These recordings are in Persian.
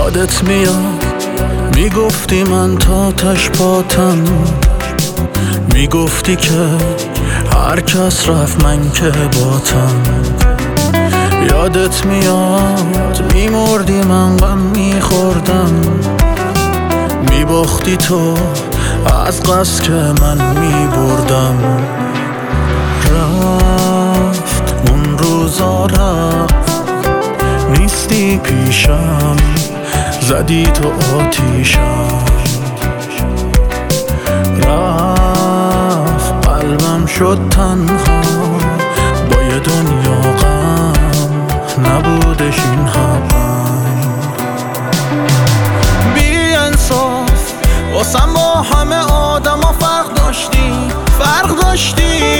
یادت میاد میگفتی من تا تش پاتم، میگفتی که هر کس رفت من که باتم. یادت میاد میمردی من غم میخوردم، میباختی تو از قصد که من میبردم. رفت اون روزا رفت، نیستی پیشم، زدی تو آتیشم. رفت قلبم شد تنها با یه دنیا غم، نبودش این هم. بی انصاف واسم با همه آدم ها فرق داشتی.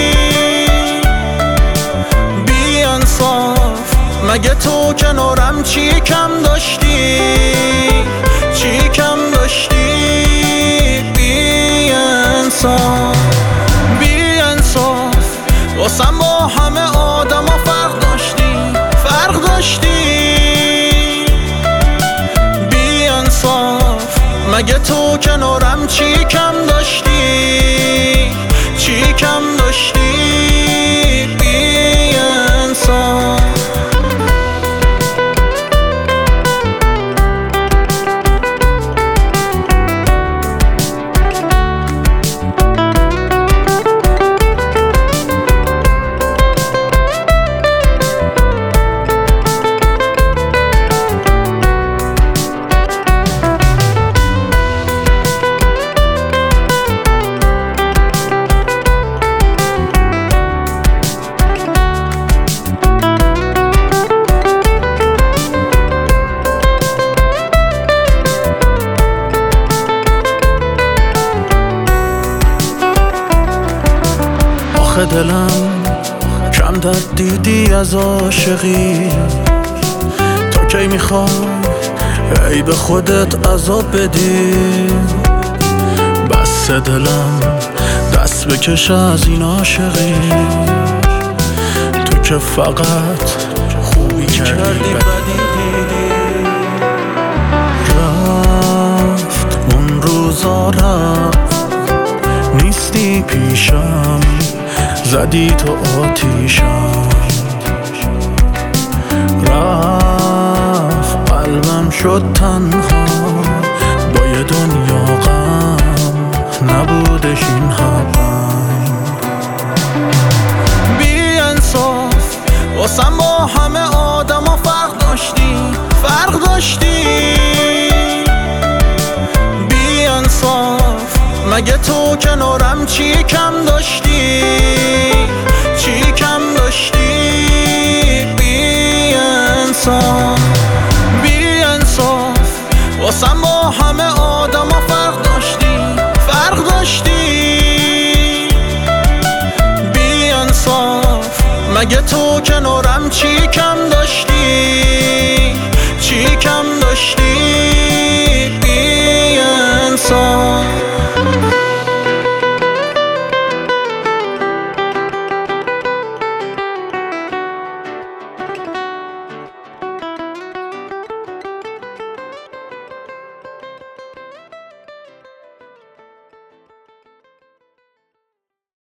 بی انصاف مگه تو کنارم چی کم داشتی؟ بی انصاف واسم با همه آدم ها فرق داشتی. بی انصاف مگه تو کنارم چی کم داشتی؟ بی انصاف. آخه دلم کم درد دیدی از عاشقی، تا کی میخوای ای به خودت عذاب بدی؟ بس دلم دست بکش از این عاشقی، تو که فقط خوبی کردی بدی دیدی. رفت اون روزا رفت، نیستی پیشم، زدی تو آتیشم. رفت قلبم شد تنها با یه دنیا غم، نبودش این هم. بی انصاف واسم با همه آدم ها فرق داشتی. بی انصاف مگه تو کنارم چی کم داشتی؟ بی انصاف واسم با همه آدم ها فرق داشتی. بی انصاف مگه تو کنارم چی کم داشتی؟